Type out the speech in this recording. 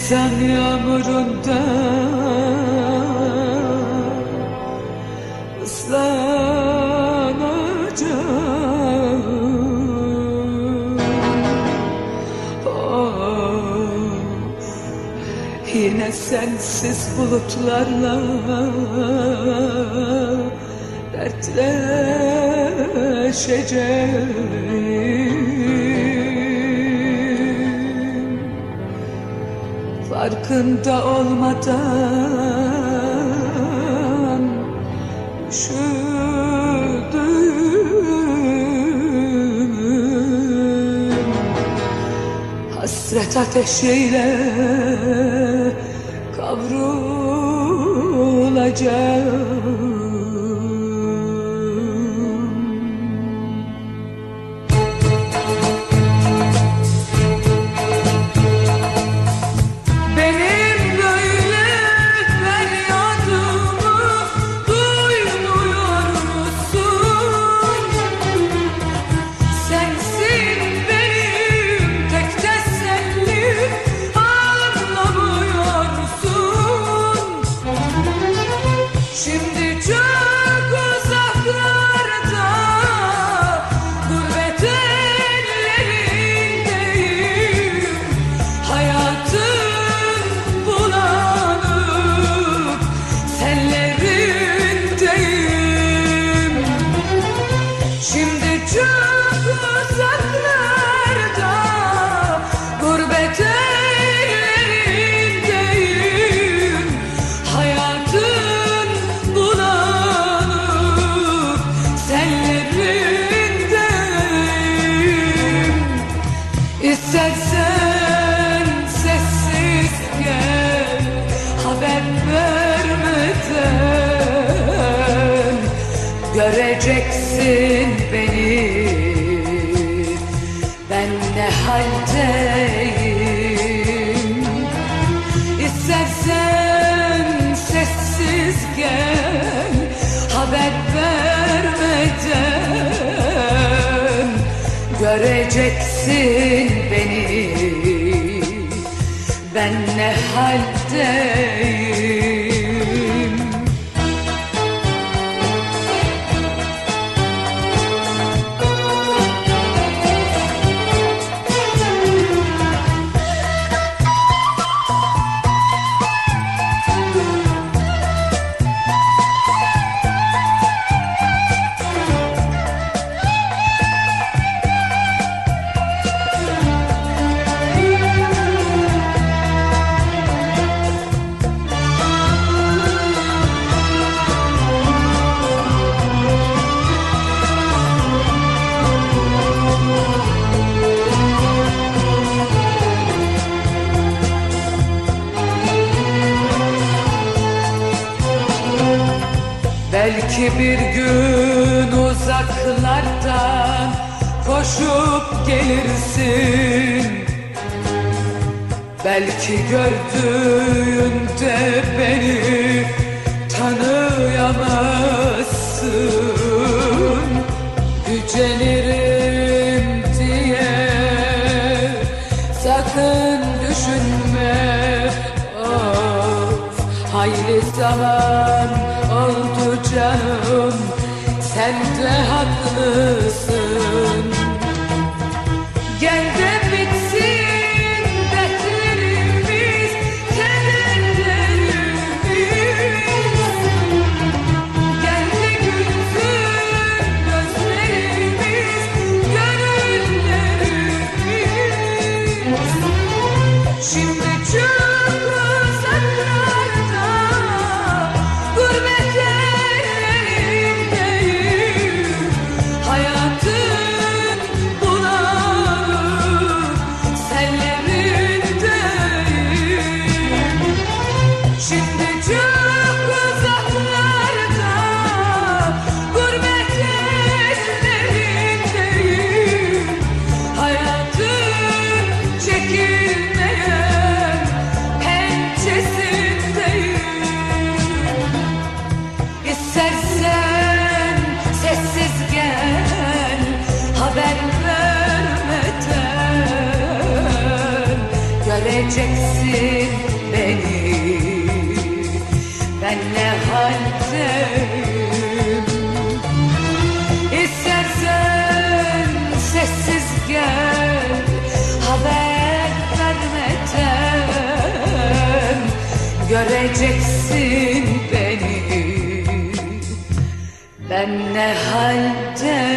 Nisan yağmurunda ıslanacağım. Of, yine sensiz bulutlarla dertleşeceğim. Farkında olmadan üşüdüm. Hasret ateşiyle kavrulacağım. İstersen sessiz gel, haber vermeden göreceksin beni, ben ne haldeyim. İstersen sessiz gel, haber vermeden göreceksin beni, ben ne haldeyim. Belki bir gün uzaklardan koşup gelirsin. Belki gördüğünde beni tanıyamazsın. Gücenirim diye sakın düşünme. Of, hayli zaman oldu canım, sen de haklısın. Gel de bitsin dertlerimiz, kederlerimiz. Gel de gülsün gözlerimiz, gönüllerimiz. Şimdi çok uzaklarda, gurbet ellerindeyim. Hayatın bulanık göreceksin beni. Ben ne halde